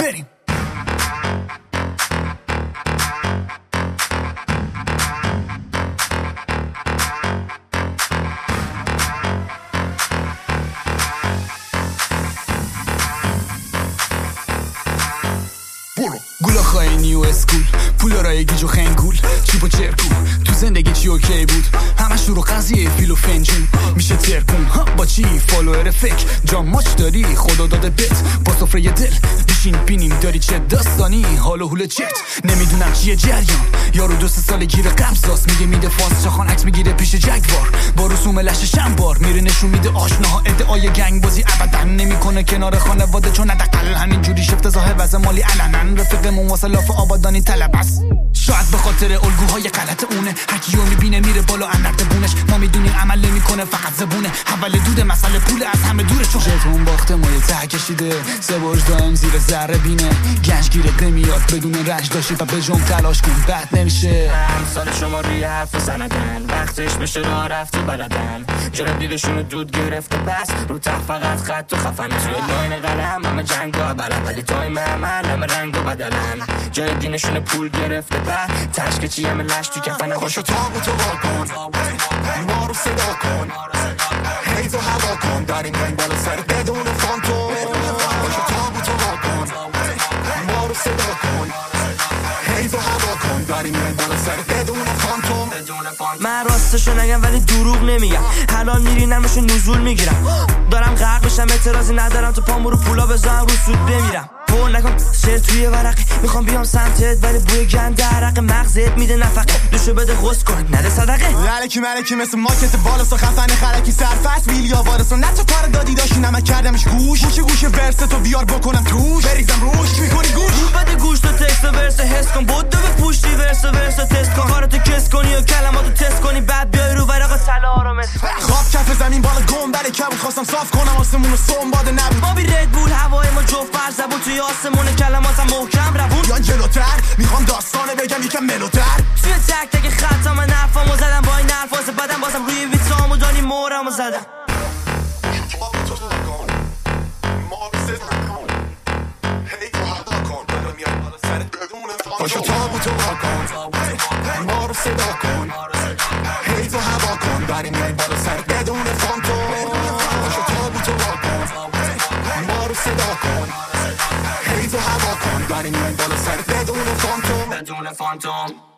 بریم. گولا خواهی نیو اسکول پولا رای گیج و خنگول چیپ و چرکول تو زندگی چی اوکی بود همش رو قضیه فیل و فنجون میشه ترکون ها با چی فالوور فک جام ماچ داری خدا داده بت با سفره دل بشین بینیم داری چه داستانی حال و حول چت نمیدونم چیه جریان یارو 2 سال گیره قبضاست میگه میده فاس چخان عکس میگیره پیش جگوار با رسوم لشش بار میره نشون میده آشناها ادعای گنگ بازی ابدا نمیکنه کنار خانواده چون حداقل همینجوری شفت ظاهر وضع مالی علنا رفیقمون واسه لاف آبادانی طلب است شاید به خاطر الگوهای غلط اونه هرکیو میبینه میره بالا انرده بونش ما میدونیم عمل نمیکنه فقط زبونه اول دوده مسئله پول از همه دوره چون ژتون باخته ما یه ته کشیده سه برج دائم زیر ذره بینه گنج گیرت نمیاد بدون رنج داشتی و به جنب تلاش کن بد نمیشه سال شما روی حرف زندن وقتش بشه راه رفت و بلدن جرم دیدشونو دود گرفته پس رو تخت فقط خط و خفن توی لاین قلم همه جنگ ها بلن ولی تایم همه رنگ و بدلن جای دینشون پول گرفته بعد تشک چی همه لش تو کفن خوشو تابوتو واکن ما رو صدا کن حیز و هوا کن داریم رنگ بالا سر بدون فانتوم خوشو تابوتو واکن ما رو صدا کن حیز و هوا کن داریم رنگ بالا سر بدون فانتوم من راستشو نگم ولی دروغ نمیگم حلال میرینم بهشون نزول میگیرم دارم غرق بشم اعتراضی ندارم تو پامو رو پولا بزنم رو سود بمیرم بول نکن شعر توی ورقی میخوام بیام سمتت ولی بوی گند عرق مغزت میده نفقه دوشو بده غص کن نده صدقه لالکی ملکی مثل ماکت بالا سا خفن خلکی سرفست ویلیا وارسون نه تو کار دادی داشتی نمک کردمش گوش گوش ورس تو بیار بکنم توش بریزم روش میکنی گوش بده گوش تو تکست و ورس حس کن بودو به پوشتی ورس تست کن کارتو کس کنی و کلماتو تست کنی بعد بیای رو ورقا طلا رو مس خواب کف زمین بالا گم بله کبود خواستم صاف کنم آسمونو سوم باده نبود ما بی رد بول هوای ما جفت فرزبون توی آسمون کلماتم محکم روون بیان جلوتر میخوام داستانه بگم یکم ملوتر توی تک تک خطام نرفامو زدم با این نرفاز بدم بازم روی ویترامو دانی مورمو زدم پاشو تابوتو واکن ما رو صدا کن حیز و هوا کن بریم یای بالا سر بدون فانتوم پاشو تابوتو واکن ما رو صدا کن حیز و هوا کن بریم یای بالا سر بدون فانتوم